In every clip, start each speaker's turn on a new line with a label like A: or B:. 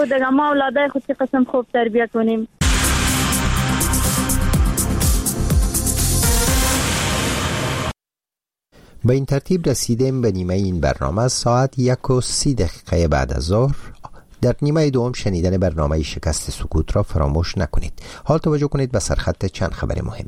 A: دیگه ما اولادای خود که قسم خوب تربیت کنیم.
B: به این ترتیب رسیدیم به نیمه این برنامه. ساعت 1:30 بعد از ظهر در نیمه دوم شنیدن برنامه شکست سکوت را فراموش نکنید. حال توجه کنید به سرخط چند خبر مهم.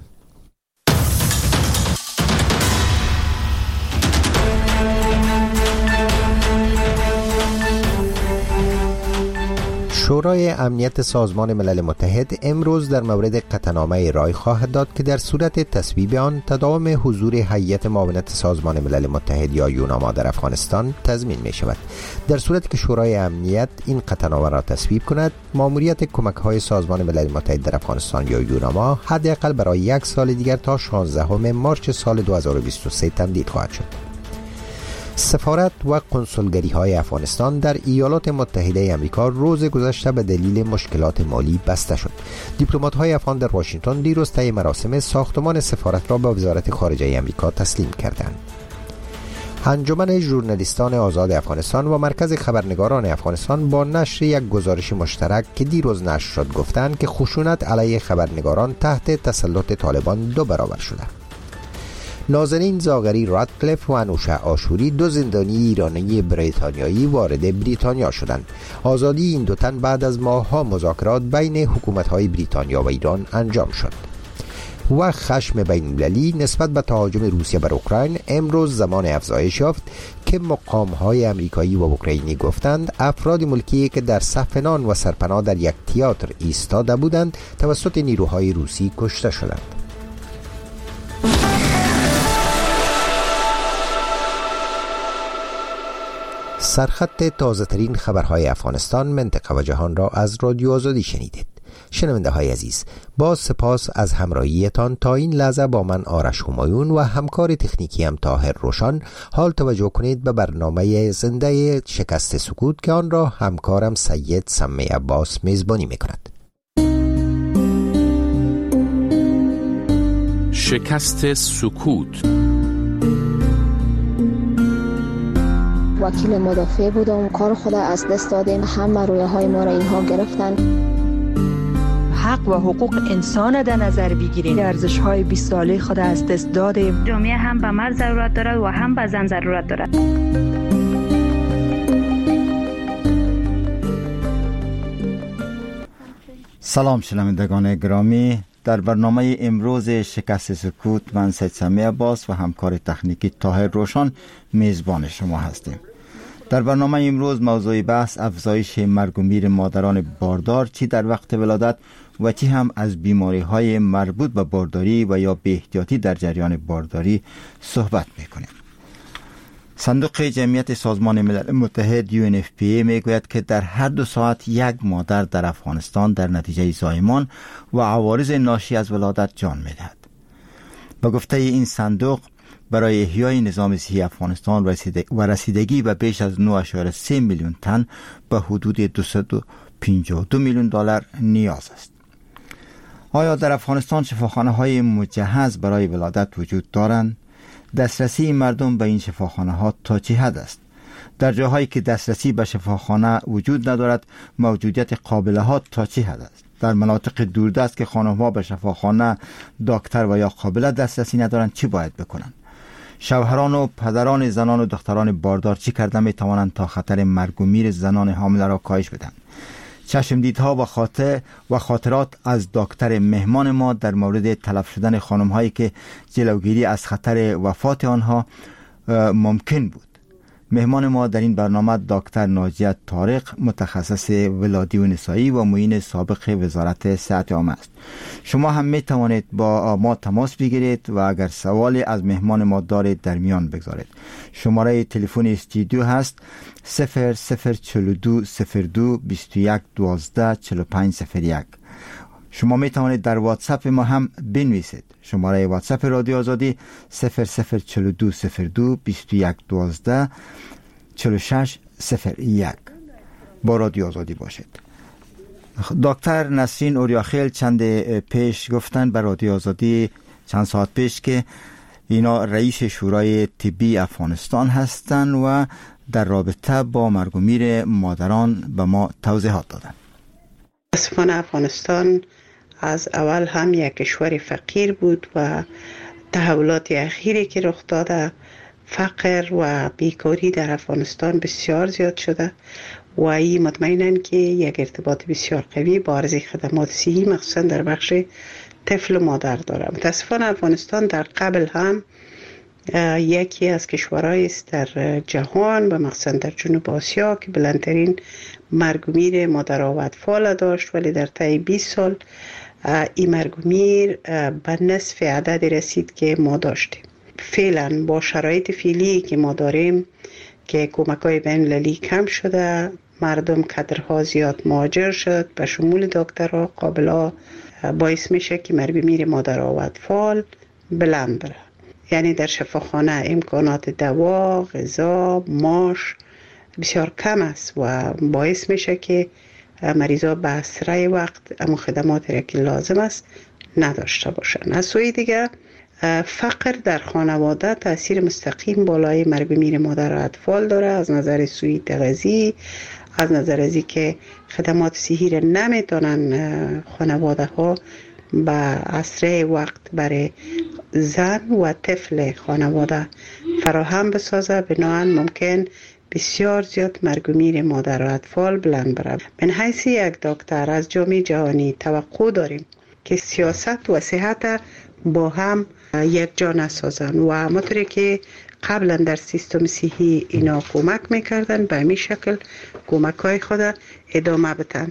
B: شورای امنیت سازمان ملل متحد امروز در مورد قطعنامه رای خواهد داد که در صورت تصویب آن تداوم حضور هیئت معاونت سازمان ملل متحد یا یوناما در افغانستان تضمین می شود. در صورتی که شورای امنیت این قطعنامه را تصویب کند، ماموریت کمک‌های سازمان ملل متحد در افغانستان یا یوناما حداقل برای 1 سال دیگر تا 16 مارس سال 2023 تمدید خواهد شد. سفارت و کنسولگری های افغانستان در ایالات متحده آمریکا روز گذشته به دلیل مشکلات مالی بسته شد. دیپلمات های افغان در واشنگتن دیروز طی مراسم ساختمان سفارت را به وزارت خارجه آمریکا تسلیم کردند. انجمن ژورنالیستان آزاد افغانستان و مرکز خبرنگاران افغانستان با نشر یک گزارش مشترک که دیروز نشر شد گفتند که خشونت علیه خبرنگاران تحت تسلط طالبان 2 برابر شده. نازنین زاغری رادکلیف و انوشه آشوری 2 زندانی ایرانی بریتانیایی وارد بریتانیا شدند. آزادی این 2 تن بعد از ماه‌ها مذاکرات بین حکومت‌های بریتانیا و ایران انجام شد. و خشم بین‌المللی نسبت به تهاجم روسیه بر اوکراین امروز زمان افزایش یافت که مقام‌های آمریکایی و اوکراینی گفتند افراد ملکی که در صف نان و سرپناه در یک تئاتر ایستاده بودند توسط نیروهای روسی کشته شدند. سرخط تازه ترین خبرهای افغانستان، منطقه و جهان را از رادیو آزادی شنیدید. شنونده های عزیز، با سپاس از همراهیتان تا این لحظه با من آرش همایون و همکار تکنیکی هم طاهر روشان. حال توجه کنید به برنامه زنده شکست سکوت که آن را همکارم سید سمی عباس میزبانی میکند.
C: شکست سکوت.
D: وکیل مدافع بودم، کار خود از دست دادیم، همه رویاهای ما را اینها گرفتن.
E: حق و حقوق انسان در نظر بگیریم، ارزش‌های 20 ساله خود از دست دادیم.
A: جامعه هم به مرد ضرورت داره و هم به زن ضرورت داره.
F: سلام شنوندگان گرامی، در برنامه امروز شکست سکوت من سید سمی عباس و همکار تکنیکی طاهر روشان میزبان شما هستیم. در برنامه امروز موضوع بحث افزایش مرگ و میر مادران باردار، چی در وقت ولادت و چی هم از بیماری های مربوط به بارداری و یا بی احتیاطی در جریان بارداری صحبت میکنیم. صندوق جمعیت سازمان ملل متحد UNFPA میگوید که در هر 2 ساعت 1 مادر در افغانستان در نتیجه زایمان و عوارض ناشی از ولادت جان میدهد. به گفته این صندوق برای احیای نظام صحی افغانستان و رسیدگی به بیش از 9.3 میلیون تن به حدود 252 میلیون دلار نیاز است. آیا در افغانستان شفاخانه های مجهز برای ولادت وجود دارند؟ دسترسی مردم به این شفاخانه ها تا چه حد است؟ در جاهایی که دسترسی به شفاخانه وجود ندارد، موجودیت قابله ها تا چه حد است؟ در مناطق دوردست که خانم‌ها به شفاخانه، دکتر و یا قابله دسترسی ندارند، چی باید بکنند؟ شوهران و پدران زنان و دختران باردار چی کرده می توانند تا خطر مرگ و میر زنان حامله را کاهش بدهند؟ چشمدیدها و خاطرات از دکتر مهمان ما در مورد تلف شدن خانم‌هایی که جلوگیری از خطر وفات آنها ممکن بود. مهمان ما در این برنامه دکتر ناجیه طارق، متخصص ولادی و نسایی و معین سابق وزارت صحت عامه است. شما هم می توانید با ما تماس بگیرید و اگر سوالی از مهمان ما دارید در میان بگذارید. شماره تلفن استودیو هست 0042 02 21 12 4501. شما می توانید در واتساپ ما هم بنویسید. شماره واتساپ رادیو آزادی 0042 02 21 12 4601. با رادیو آزادی باشید. دکتر نسرین اوریاخیل چند پیش گفتن به رادیو آزادی، چند ساعت پیش، که اینا رئیس شورای طبی افغانستان هستند و در رابطه با مرگ و میر مادران به ما توضیحات دادند.
G: متاسفانه افغانستان از اول هم یک کشور فقیر بود و تحولات اخیری که رخ داده، فقر و بیکاری در افغانستان بسیار زیاد شده و این مطمئناً که یک ارتباط بسیار قوی با عرضه خدمات صحی مخصوصا در بخش طفل و مادر داره. متاسفانه افغانستان در قبل هم یکی از کشورهایی است در جهان و مخصوصا در جنوب آسیا که بلندترین مرگ و میر مادرها و اطفال داشت، ولی در طی 20 سال این مرگ و میر به نصف عدد رسید که ما داشتیم. فعلا با شرایط فعلی که ما داریم که کمک‌های بین‌المللی کم شده، مردم کادرها زیاد مهاجر شد به شمول دکترها، قابلا، باعث میشه که مرگ و میر مادرها و اطفال بلند بره. یعنی در شفاخانه امکانات دوا، غذا، معاش بسیار کم است و باعث میشه که مریضا به اسرع وقت اما خدماتی که لازم است نداشته باشن. از سوی دیگه فقر در خانواده تاثیر مستقیم بالای مرگ و میر مادر و اطفال داره، از نظر سوی تغذیه، از نظر از که خدمات صحی را نمیتونن خانواده ها به اسرع وقت برای زن و طفل خانواده فراهم بسازه، بنابراین ممکن بسیار زیاد مرگ و میر مادر و اطفال بلند بره. من حیث یک دکتر از جامعه جهانی توقع داریم که سیاست و صحت با هم یک جا نسازن و همونطوری که قبلا در سیستم صحی اینا کمک میکردن به همین شکل کمک های خود ادامه بدن.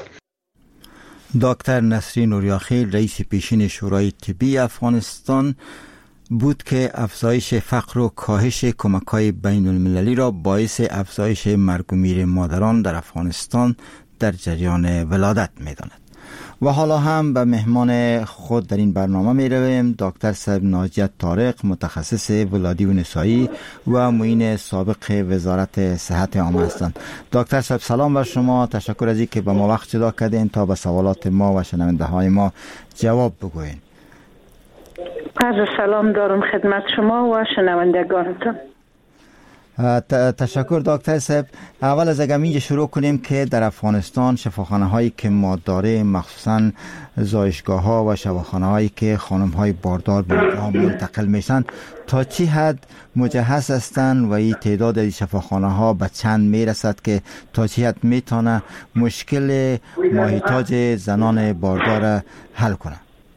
F: دکتر نسرین نوریاخیل رئیس پیشین شورای طبی افغانستان بود که افزایش فقر و کاهش کمک‌های بین المللی را باعث افزایش مرگ و میر مادران در افغانستان در جریان ولادت می‌داند. و حالا هم به مهمان خود در این برنامه می رویم. دکتر صاحب ناجیت طارق، متخصص ولادی و نسایی و معین سابق وزارت صحت عامه هستند. دکتر صاحب سلام بر شما، تشکر از اینکه به ما وقت جدا کردین تا به سوالات ما و شنونده های ما جواب بگوین.
H: عرض سلام دارم خدمت شما و شنوندگانتان.
F: تشکر دکتر صاحب. اول از اگه شروع کنیم که در افغانستان شفاخانه هایی که ما داره، مخصوصا زایشگاه ها و شفاخانه هایی که خانم های باردار به اونها منتقل میشن تا چی حد مجهز هستند و این تعداد از شفاخانه ها به چند میرسد که تا چی حد میتونه مشکل ماهیتاج زنان باردار حل کنه؟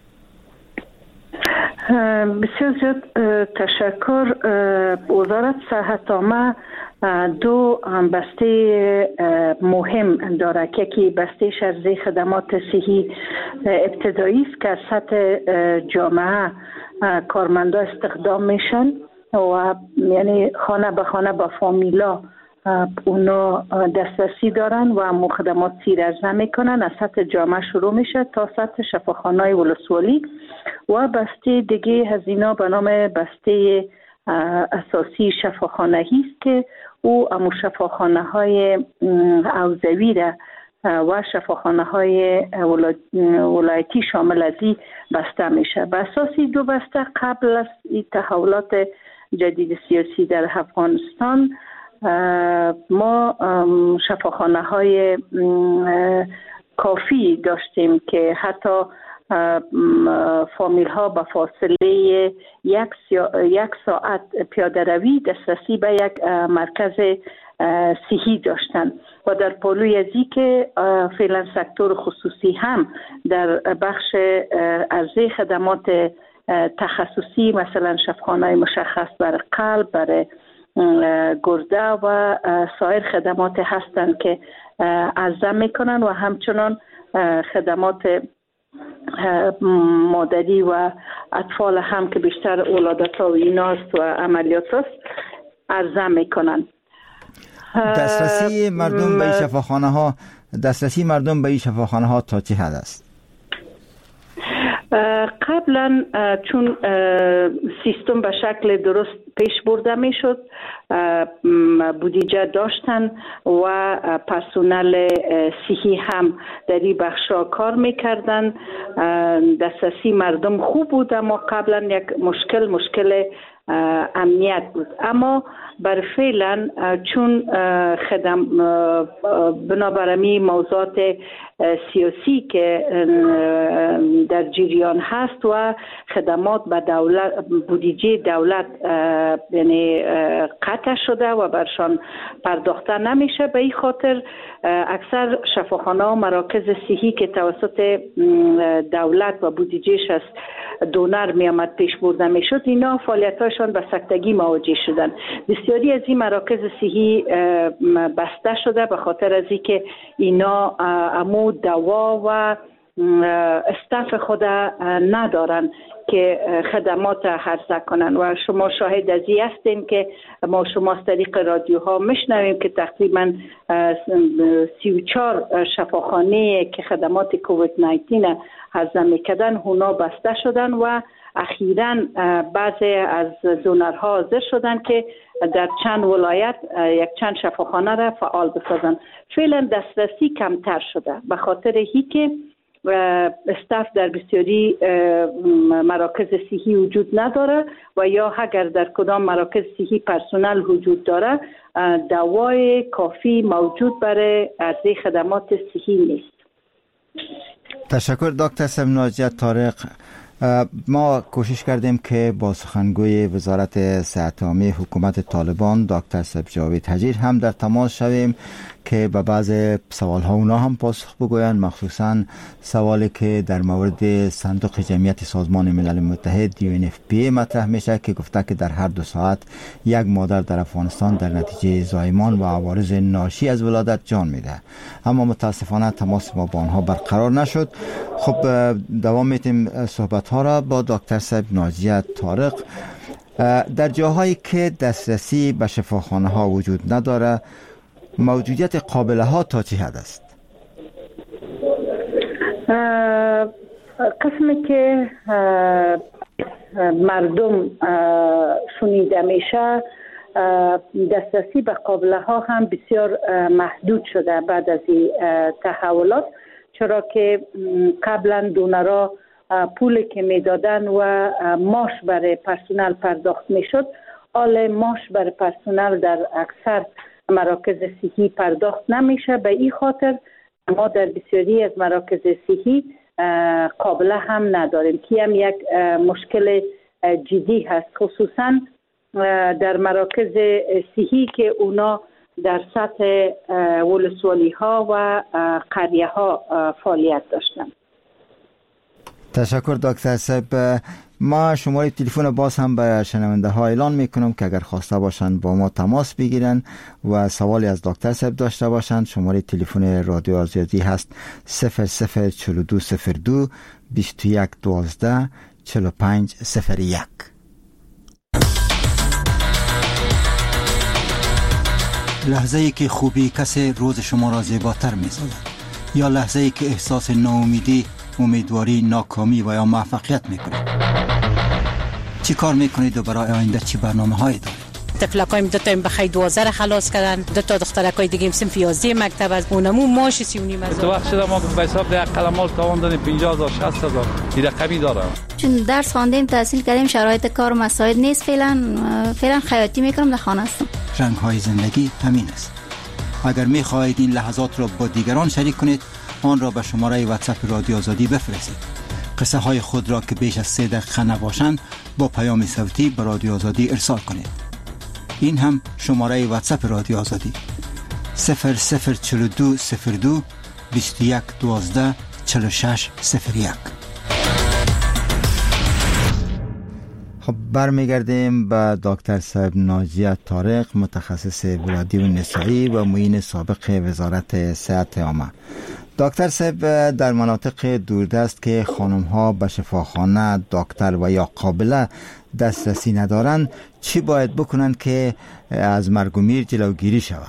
H: بسیار زیاد تشکر. وزارت صحت عامه دو بسته مهم داره که یکی بسته شرزه خدمات صحی ابتدایی است که از سطح جامعه کارمندا استخدام میشن و یعنی خانه به خانه با فامیلا اونا دسترسی دارن و همون خدمات صحی ارزه میکنن. از سطح جامعه شروع میشه تا سطح شفاخانه‌های ولسوالی و بسته دیگه از اینا به نام بسته اساسی شفاخانه‌ای است که او همون شفاخانه‌های حوزوی را و شفاخانه‌های ولایتی شامل از این بسته میشه. به اساسی دو بسته قبل از این تحولات جدید سیاسی در افغانستان ما شفاخانه‌های کافی داشتیم که حتی فامیل ها با فاصله یک ساعت پیاده روی دسترسی به یک مرکز صحی داشتن و در پالوی ازی که فعلا سکتور خصوصی هم در بخش عرضه خدمات تخصصی مثلا شفاخانه‌های مشخص برای قلب، برای گرده و سایر خدمات هستند که عرضه میکنن و همچنان خدمات مادری و اطفال هم که بیشتر ولادت ها و ایناست و عملیات هست عرضه میکنن.
F: دسترسی مردم به این شفاخانه ها تا چه حد است؟
H: قبلا چون سیستم به شکل درست پیش برده می شد، بودجه داشتن و پرسنل صحی هم در این بخشا کار می کردن. دسترسی مردم خوب بود، اما قبلا یک مشکل امنیت بود. اما بر فعلا چون بنابراین موضوعات سیاسی که در جریان هست و خدمات به دولت، بودجه دولت یعنی قطع شده و برشان پرداخته نمیشه، به این خاطر اکثر شفاخانه و مراکز صحی که توسط دولت و بودجهش از دونر می آمد پیش برده می شد، اینا فعالیتاشان به سکتگی مواجه شدن. بسیاری از این مراکز صحی بسته شده به خاطر از اینکه اینا امو دوا و استاف خود ندارن که خدمات عرضه کنن و شما شاهد از این هستین که ما شما از طریق رادیوها میشنویم که تقریبا 34 شفاخانه که خدمات کووید 19 عرضه میکردن اونا بسته شدن و اخیراً بعضی از دونرها حاضر شدن که در چند ولایت یک چند شفاخانه را فعال بسازن. فعلا دسترسی کمتر شده به خاطر اینکه استاف در بسیاری مراکز صحی وجود نداره و یا اگر در کدام مراکز صحی پرسنل وجود داره دوای کافی موجود برای عرضه خدمات صحی نیست.
F: تشکر دکتر صاحب ناجیه طارق. ما کوشش کردیم که با سخنگوی وزارت صحت عامه حکومت طالبان دکتر صاحب جاوید حجیر هم در تماس شویم که به بعض سوالها اونا هم پاسخ بگویند، مخصوصا سوالی که در مورد صندوق جمعیت سازمان ملل متحد UNFPA مطرح میشه که گفته که در هر 2 ساعت یک مادر در افغانستان در نتیجه زایمان و عوارض ناشی از ولادت جان میده. اما متاسفانه تماس ما با آنها برقرار نشد. خب دوام میتیم صحبت ها را با دکتر صاحب ناجیه طارق. در جاهایی که دسترسی به شفاخانه ها وجود نداره، موجودیت قابله ها تا چه حد است؟
H: قسمی که مردم شنیده میشه، دسترسی به قابله ها هم بسیار محدود شده بعد از این تحولات، چرا که قبلا دونرها پولی که میدادن و معاش برای پرسنل پرداخت میشد، حال معاش برای پرسنل در اکثر مراکز صحی پرداخت نمیشه. به این خاطر ما در بسیاری از مراکز صحی قابله هم نداریم که هم یک مشکل جدی هست، خصوصا در مراکز صحی که اونا در سطح ولسوالی ها و قریه ها فعالیت داشتن.
F: تشکر دکتر صاحب. ما شماره تلفن باز هم به شنونده ها اعلان میکنم که اگر خواسته باشند با ما تماس بگیرن و سوالی از دکتر صاحب داشته باشند، شماره تلفن رادیو آزادی هست 004202 2112 4501.
I: لحظه ای که خوبی کسی روز شما را زیباتر می‌سازد، یا لحظه ای که احساس ناامیدی، امیدواری، ناکامی و یا موفقیت میکنید. چی کار میکنید و برای آینده چی برنامه هایی دارید؟
J: تفلکایم 2 تا بخیر 12 خلاص کردن، 2 تا دخترکای دیگه صنف 11 مکتب از اونمو ماش 39 هزار.
K: تو وقت شده ما به حساب ده قلمال تاوان دادیم 50000 60000 این رقمی داره.
L: چون درس خواندیم تحصیل کردیم، شرایط کار مساعد نیست. فعلا خیاطی میکنم، در خانه هستم.
I: رنگ های زندگی همین است. اگر میخواهید این لحظات را با دیگران شریک کنید، آن را به شماره واتساپ رادیو آزادی بفرستید. قصه های خود را که بیش از 3 دقیقه نباشند با پیام صوتی به رادیو آزادی ارسال کنید. این هم شماره واتساپ رادیو آزادی 004202 2112 4601.
F: خب برمیگردیم به دکتر صاحب ناجیه طارق، متخصص ولادی و نسایی و معین سابق وزارت صحت عامه. دکتر صاحب، در مناطق دوردست که خانم ها به شفاخانه، دکتر و یا قابله دسترسی ندارند، چی باید بکنند که از مرگ و میر جلوگیری شود؟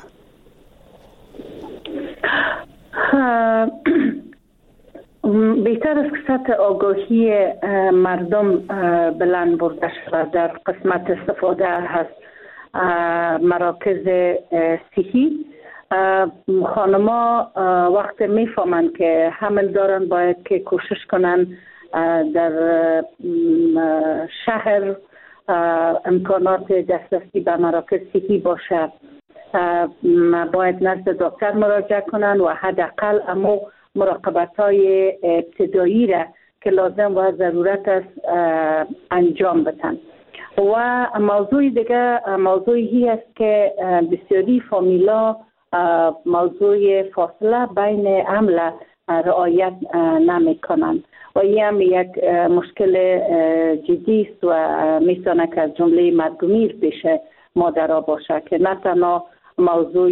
H: بهتر است که سطح آگاهی مردم بلند برده شود در قسمت استفاده از مراکز صحی. خانما وقت میفهمند که حمل دارن باید که کوشش کنن در شهر امکانات دسترسی به مراکز صحی باشه، باید نزد دکتر مراجعه کنند و حداقل اما مراقبت‌های ابتدایی را که لازم و ضرورت است انجام بدن. و موضوع دیگه موضوعی است که بسیاری فامیلا موضوع فاصله بین حمل رعایت نمی‌کنند و این هم یک مشکل جدی است و میتونه که از جمله مرگومیر پیش مادرها باشه که نه تنها موضوع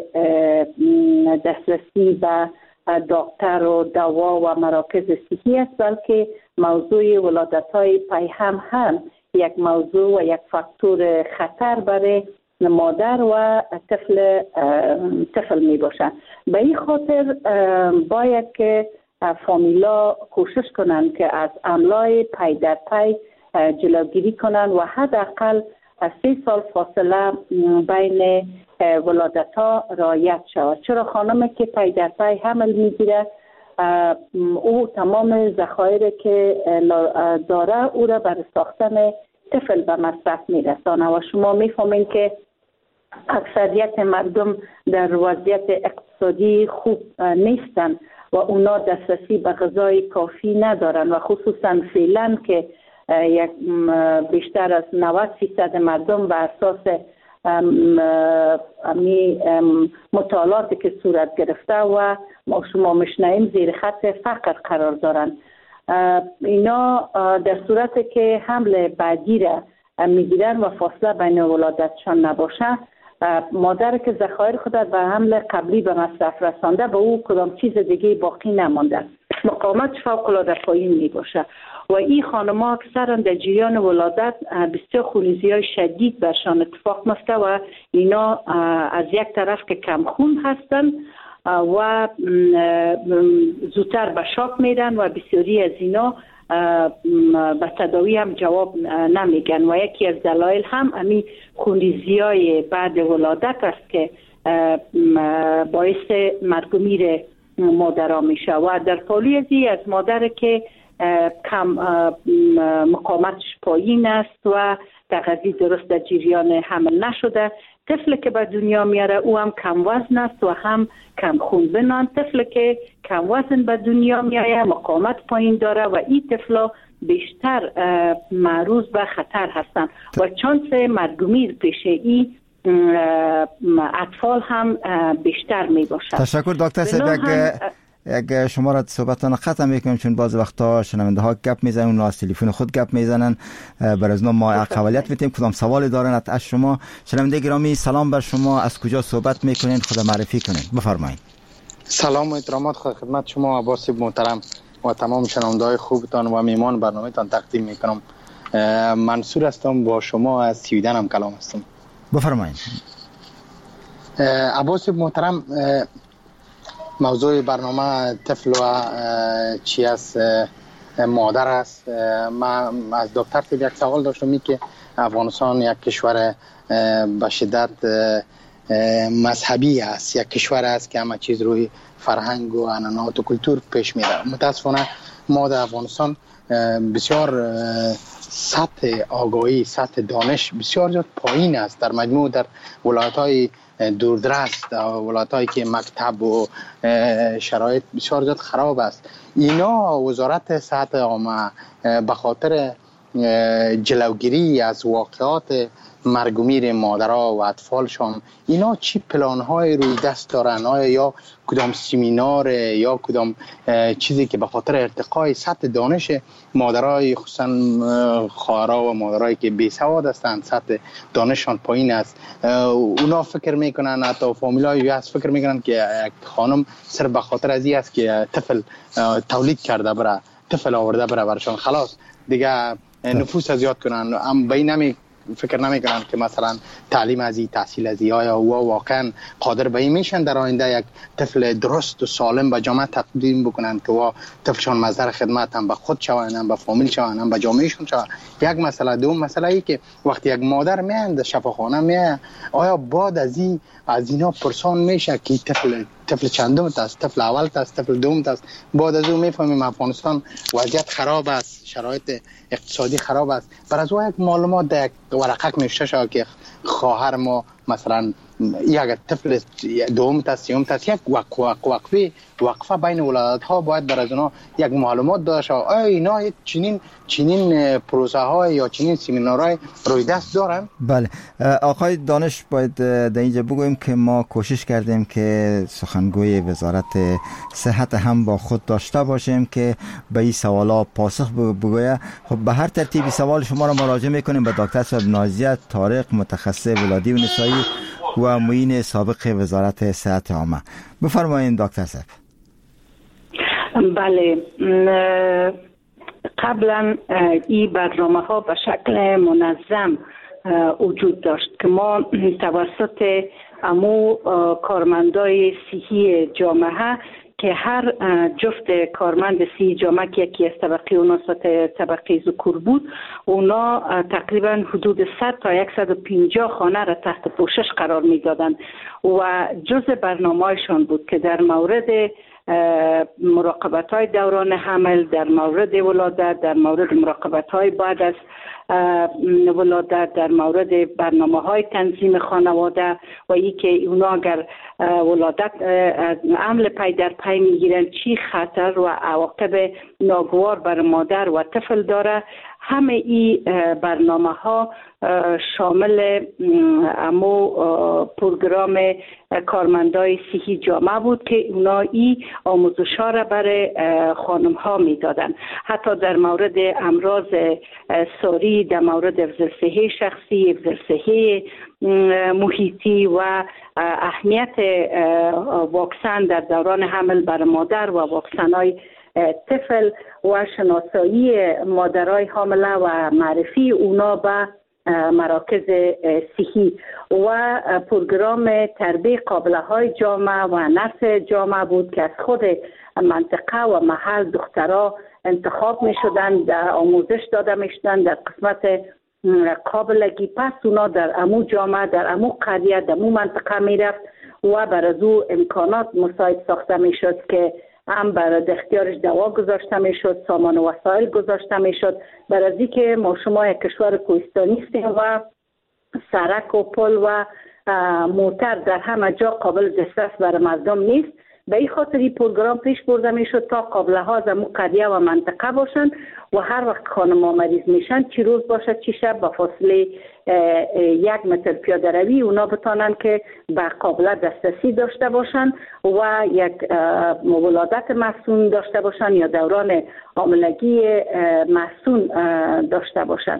H: دسترسی به دکتر و دوا و مراکز صحی است، بلکه موضوع ولادت‌های پیهم هم یک موضوع و یک فاکتور خطر برای مادر و طفل می باشه. به این خاطر باید که فامیلا کوشش کنند که از حمل‌های پی در پی جلوگیری کنند و حداقل 3 سال فاصله بین ولادت‌ها رعایت شود. چرا خانمی که پی در پی حمل میگیره او تمام ذخایر که داره او را برای ساختن طفل به مصرف میرسانه و شما میفهمین که اکثریت مردم در وضعیت اقتصادی خوب نیستن و اونا دسترسی به غذای کافی ندارن و خصوصا فعلا که بیشتر از 90% مردم به اساس مطالعاتی که صورت گرفته و ما شما میشنویم زیر خط فقر قرار دارن. اینا در صورتی که حمل بعدی را میگیرن و فاصله بین ولادتشان نباشه، مادر که ذخایر خود به حمل قبلی به مصرف رسانده به او کدام چیز دیگه باقی نمانده، مقاومت فوق العاده پایین می باشه و این خانم‌ها اکثرا در جریان ولادت بسیار خونریزی‌های شدید برشان اتفاق میفته و اینا از یک طرف که کم خون هستن و زودتر به شاک میرن و بسیاری از اینا به تداوی هم جواب نمیگن و یکی از دلایل هم همین خونریزی‌های بعد ولادت است که باعث مرگ و میر مادرها میشه و در پالی از مادر که کم مقاومتش پایین است و تغذیه درست در جریان حمل نشده، طفل که به دنیا میاره او هم کم وزن است و هم کم خون بنان. طفل که کم وزن به دنیا میاره مقاومت پایین داره و این طفلا بیشتر معرض به خطر هستند و چانس مرگ و میر پیش این اطفال هم بیشتر می باشد.
F: تشکر دکتر صاحب. یک شما را صحبتان ختم میکنم چون بعض وقتا شنونده ها گپ میزنن، اونها از تلفن خود گپ میزنن، بر از ما اقلیت میتیم کدام سوال دارن از شما. شنونده گرامی سلام بر شما، از کجا صحبت میکنین؟ خدا معرفی کنین، بفرمایید.
M: سلام و احترامات خدمت شما عباس محترم و تمام شنونده های خوبتان و میمان برنامه تان تقدیم میکنم. منصور هستم، با شما از سویدن هم کلام هستم.
F: بفرمایید.
M: عباس محترم، موضوع برنامه طفل و چی از مادر است. من از دکتر صاحب یک سوال داشتم که افغانستان یک کشور به شدت مذهبی است، یک کشور است که همه چیز روی فرهنگ و عنعنات و کلتور پیش میره. متاسفانه ما در افغانستان بسیار سطح آگاهی، سطح دانش بسیار زیاد پایین است. در مجموع در ولایت‌های دوردست، ولایت‌هایی که مکتب و شرایط بسیار زیاد خراب است، اینا وزارت صحت عامه به خاطر جلوگیری از واقعات مرگ و میر مادرها و اطفالشان اینا چی پلان‌های روی دست دارن؟ آیا یا کدام سمینار یا کدام چیزی که به خاطر ارتقای سطح دانش مادرای خصوصا خواهرها و مادرایی که بی سواد هستند، سطح دانششان پایین است، اونا فکر میکنن، حتی فامیلای هست فکر میکنن که یک خانم صرف به خاطر از این است که طفل تولید کرده بره، طفل آورده بره برشان خلاص دیگه نفوس زیاد کنن. هم به این فکر نمیکنن که مثلا تعلیم از این، تحصیل از این، آیا او واقعا قادر به این میشن در آینده یک طفل درست و سالم به جامعه تقدیم بکنن که وا طفلشان مصدر خدمت هم به خود شوند، هم به فامیل شوند، هم به جامعهشون شوند. یک مسئله. دوم مسئله ای که وقتی یک مادر میاد شفاخانه میاد، آیا بعد از اینا پرسان میشه که طفل طفل چندم است، طفل اول است، طفل دوم است. بعد از اون میفهمیم افغانستان وضعیت خراب است، شرایط اقتصادی خراب است. بر از او یک معلومات در یک ورقه نوشته شده که خواهر ما مثلا یک طفل دوم تا سیوم تا یک وقفه بین ولادت ها باید بر از اونا یک معلومات داده شود. آیا اینا چنین پروسه های یا چنین سمینارهای روی دست دارن؟
F: بله آقای دانش، باید در اینجا بگوییم که ما کوشش کردیم که سخنگوی وزارت صحت هم با خود داشته باشیم که به این سوالا پاسخ بگویه. خب به هر ترتیبی سوال شما را مراجعه میکنیم به دکتر صاحب نازیه طارق، متخصص ولادی و نسایی و معین سابق وزارت صحت عامه. بفرمایید دکتر صاحب.
H: بله، قبلا این برنامه ها به شکل منظم وجود داشت که ما توسط امو کارمندای صحی جامعه که هر جفت کارمند صحی جامعه که یکی از طبقه اونا طبقه ذکور بود، اونا تقریبا حدود 100 تا 150 خانه را تحت پوشش قرار می دادن و جز برنامه‌شان بود که در مورد مراقبت های دوران حمل، در مورد ولادت، در مورد مراقبت های بعد از ولادت، در مورد برنامه های تنظیم خانواده و ای که اونا اگر ولادت عمل پی در پی میگیرن چی خطر و عواقب ناگوار بر مادر و طفل داره، همه این برنامه ها شامل امو پروگرام کارمندای صحی جامعه بود که اونا این آموزش ها را برای خانم ها می دادن. حتی در مورد امراض ساری، در مورد افزل صحی شخصی، افزل صحی محیطی و اهمیت واکسن در دوران حمل بر مادر و واکسن های طفل و شناسایی مادرای حامله و معرفی اونا به مراکز صحی و پروگرام تربیت قابله های جامعه و نرس جامعه بود که از خود منطقه و محل دخترها انتخاب می شدن، آموزش داده می شدن در قسمت قابلگی. پس اونا در امو جامعه، در امو قریه، در امو منطقه می رفت و بر از او امکانات مساعد ساخته می شد که هم برای اختیارش دوا گذاشته می شد، سامان و وسایل گذاشته می شد. برای از که ما شما یک کشور کوهستانی هستیم و سرک و پل و موتر در همه جا قابل دسترس برای مردم نیست. به این خاطر این پروگرام پیش برده می شد تا قابله ها از امو قریه و منطقه باشند و هر وقت خانم ها مریض میشن، چی روز باشد چی شب، با فاصله 1 متر پیاده روی اونا بتانن که به قابله دسترسی داشته باشن و یک ولادت محسون داشته باشن یا دوران حاملگی محسون داشته باشن.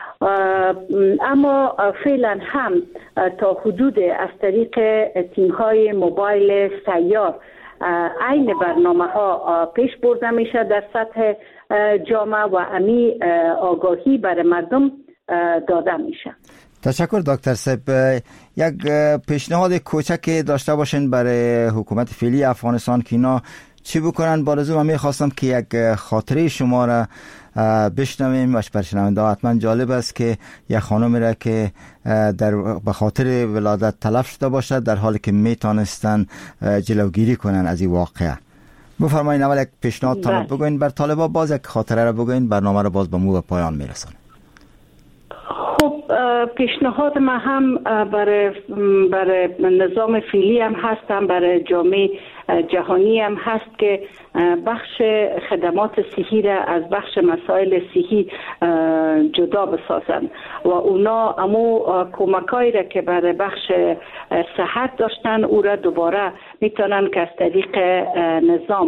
H: اما فعلا هم تا حدود از طریق تیم های موبایل سیار عین برنامه ها پیش برده میشه در سطح جامعه و امی آگاهی برای مردم داده میشه.
F: تشکر دکتر صاحب. یک پیشنهاد کوچک داشته باشین برای حکومت فعلی افغانستان که اینا چی بکنن؟ بارزو من میخواستم که یک خاطره شما را بشنویم و بر شنونده ها حتما جالب است که یک خانم را که به خاطر ولادت تلف شده باشد در حالی که میتونستن جلوگیری کنن از این واقعه. بفرمایید اول یک پیشنهاد طالب بگوین بر طالبا، باز یک خاطره را بگوین، برنامه را باز به مو به پایان میرسون.
H: خب پیشنهاد ما هم برای نظام فعلی هم هستم، برای جامعه جهانی هم هست که بخش خدمات صحی را از بخش مسائل صحی جدا بسازن و اونا امو کمکایی را که برای بخش صحت داشتن او را دوباره میتونن که از طریق نظام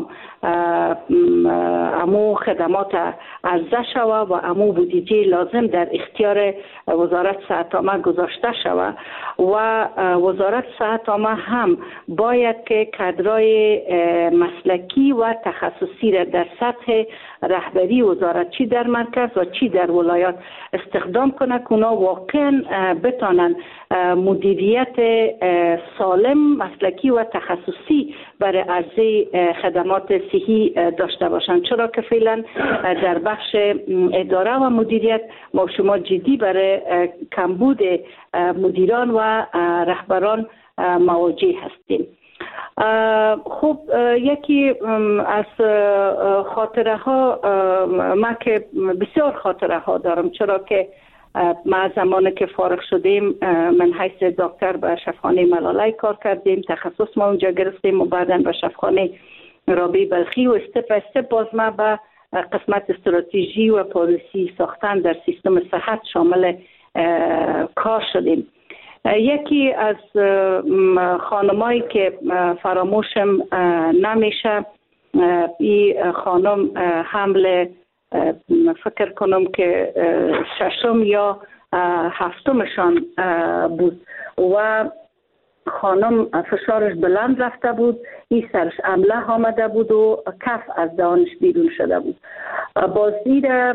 H: امو خدمات عرضه شوه و امو بودجه لازم در اختیار وزارت صحت عامه گذاشته شوه و وزارت صحت عامه هم باید که کادرای مسلکی و تخصصی را در سطح رهبری وزارت چی در مرکز و چی در ولایات استخدام کنه که اونا واقعا بتانن مدیریت سالم، مسلکی و تخصصی برای عرضه خدمات صحی داشته باشند. چرا که فعلا در بخش اداره و مدیریت ما شما جدی برای کمبود مدیران و رهبران مواجه هستیم. خب یکی از خاطره ها ما که بسیار خاطره ها دارم، چرا که ما زمانی که فارغ شدیم من حیث دکتر به شفاخانه ملاله کار کردیم، تخصص ما اونجا گرفتیم و بعداً به شفاخانه رابعه بلخی و استپ باز ما به قسمت استراتژی و پالیسی ساختن در سیستم صحت شامل کار شدیم. یکی از خانمایی که فراموشم نمیشه، این خانم حمل فکر کنم که ششم یا هفتمشان بود و خانم فشارش بلند رفته بود، این سرش عمله آمده بود و کف از دهانش بیرون شده بود. بازی را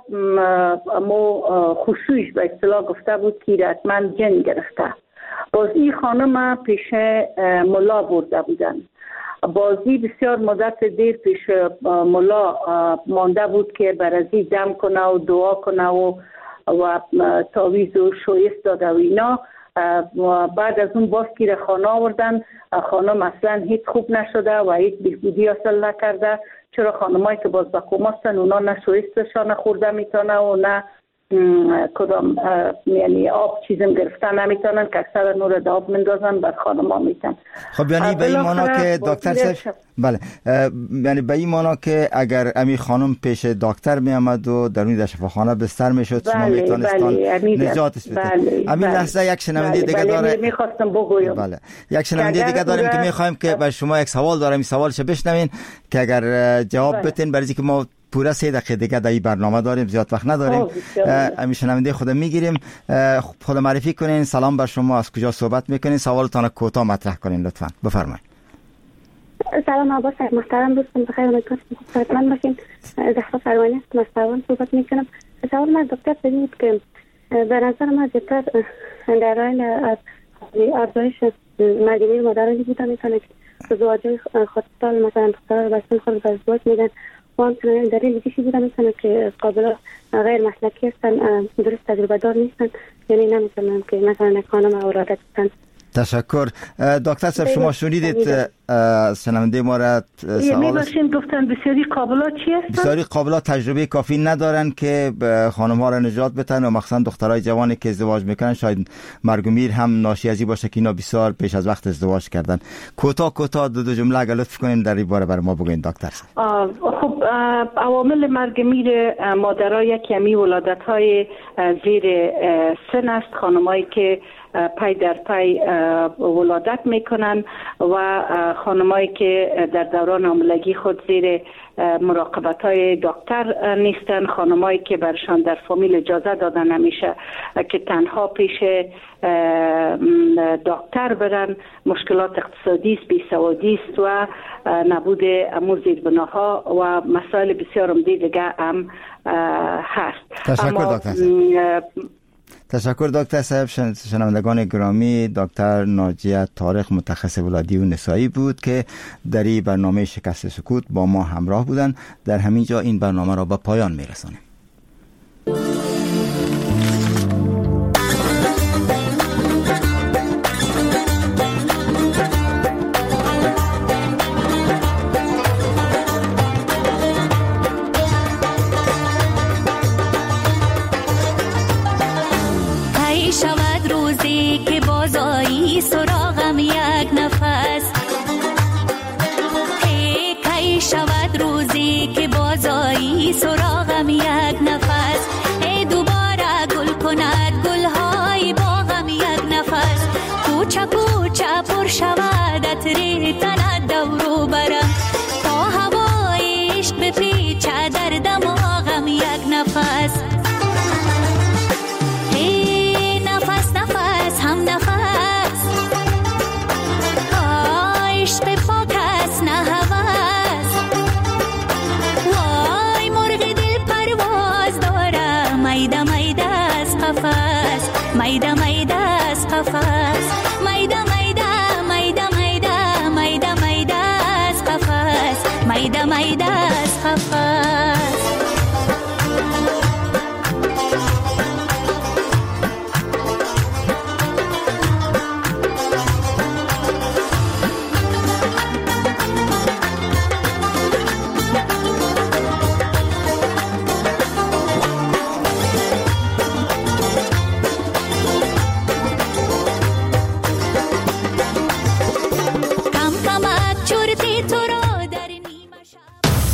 H: خشوعش به اصطلاح گفته بود که حتما جن گرفته. بازی خانم پیش ملا برده بودن. بازی بسیار مدت دیر پیش ملا مانده بود که برازی دم کنه و دعا کنه و تاویز و شویست داده و اینا. بعد از اون باز که خانه آوردن، خانم اصلا هیچ خوب نشده و هیچ بهبودی حاصل نکرده، چرا خانمایی که باز با کوماستن اونا نه شویستشان خورده میتونه و نه کدام یعنی آب چیزم گرفتن نمیتونن که اکثر نور داب مندازن بر خانم ها میتن.
F: خب یعنی به این مانا که دکتر صاحب بله یعنی به این مانا که اگر امی خانم پیش دکتر می آمد و در اون شفاخانه بستر میشد شما میتونستان نجاتش بدید. همین لحظه یک شنونده دیگه داره
H: میخواستم بگویم.
F: بله یک شنونده دیگه داریم که میخوایم که به شما یک سوال دارم، این سوالش بشنوین که اگر جواب بدین، برای اینکه ما پورا 3 دقیقه دیگه در این برنامه داریم، زیاد وقت نداریم. شنونده خود میگیریم، خود معرفی کنین، سلام بر شما، از کجا صحبت میکنین، سوالتان کوتاه مطرح کنین لطفاً، بفرمایید.
N: سلام عباس محترم، دوستان بخیر، امیدوارم صحبتمند باشین. زهرا فرمانی هستم، از تهران صحبت میکنم. سوال من دکتر بود که به نظر من زیادتر در این افزایش مردمی مادرانی بودن میتونه که زواجای خودسال مثلا دخترها رو بستن خود به ازدواج میدن و همچنان در این دیگه بودن میتونه که قابل غیر مسلکی هستن، درست تجربه دار نیستن، یعنی نمیتونن که مثلا خانم اولادت هستن.
F: تشکر. دکتر صاحب شما شنیدید شنونده ما را
H: میباشیم گفتن بسیاری قابلات چی هستن؟
F: بسیاری قابلات تجربه کافی ندارن که خانم ها را نجات بدن و مخصوصا دخترای جوانی که ازدواج میکنن شاید مرگ و میر هم ناشی از این باشه که اینا بسیار پیش از وقت ازدواج کردن. کوتاه دو جمله اگر لطف کنین در این باره بر ما بگوین دکتر صاحب.
H: خب عوامل مرگ میر مادرها یکی همی ولادت های زیر سن است، خانمایی که پای در پای ولادت میکنن و خانمایی که در دوران حاملگی خود زیر مراقبت های دکتر نیستن، خانمایی که برشان در فامیل اجازه داده نمیشه که تنها پیش دکتر برن، مشکلات اقتصادی است، بیسوادی است و نبود زیربناها و مسائل بسیار دیگه هم هست.
F: تشکر دکتر صاحب. تشکر دکتر صاحب. شنوندگان گرامی، دکتر ناجیه طارق متخصص ولادی و نسایی بود که در این برنامه شکست سکوت با ما همراه بودند. در همین جا این برنامه را به پایان میرسانیم.
O: سراغم یک نفس کی شود روزی که بازایی سراغم یک نفس دوباره گل کند گلهای باغم یک نفس کوچه پر شود عطر تند دورو برم تا هوای عشق بپیچه در دماغم یک نفس نفس هم نفس عشق پاک است نه هوس وای مرغ دل پرواز داره میده میده از قفس میده میده از قفس میده میده میده میده میده میده از قفس میده میده از قفس